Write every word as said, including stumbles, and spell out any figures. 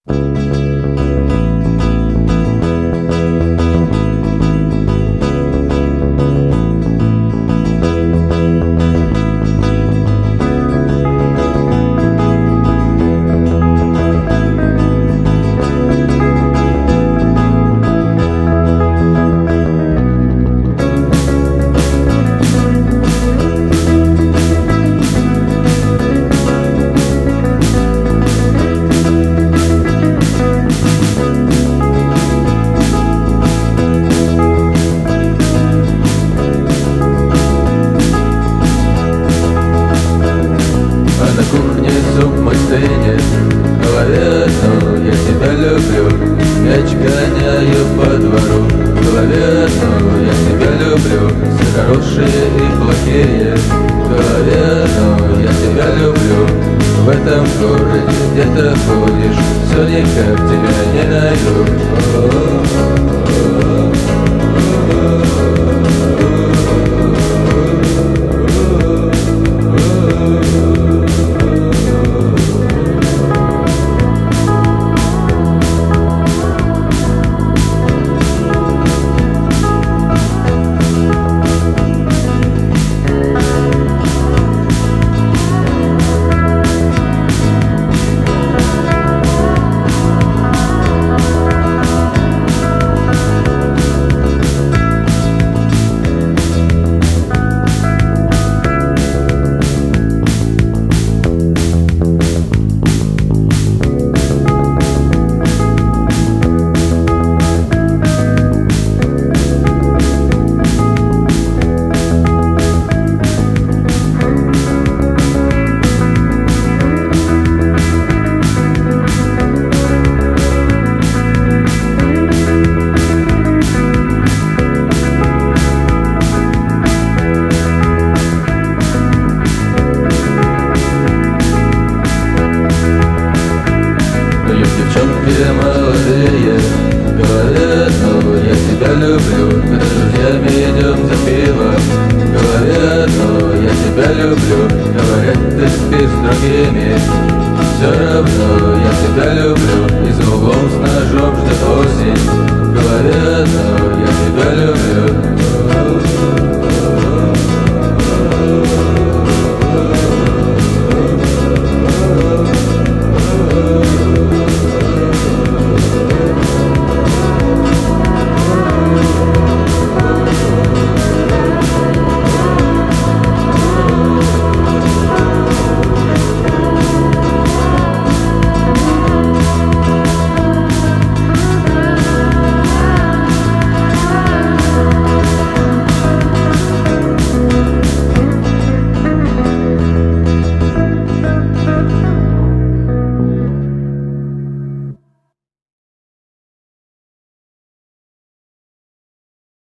Суп мой стынет в голове, но я тебя люблю. Мяч гоняю по двору в голове, но я тебя люблю. Все хорошие и плохие в голове, но я тебя люблю. В этом городе где ты ходишь, все никак тебя не найду. Девчонки молодые в голове, но я тебя люблю. Мы с друзьями идем за пивом в голове, но я тебя люблю. Говорят, ты спишь с другими, все равно я тебя люблю. И за углом с ножом ждет осень в голове, но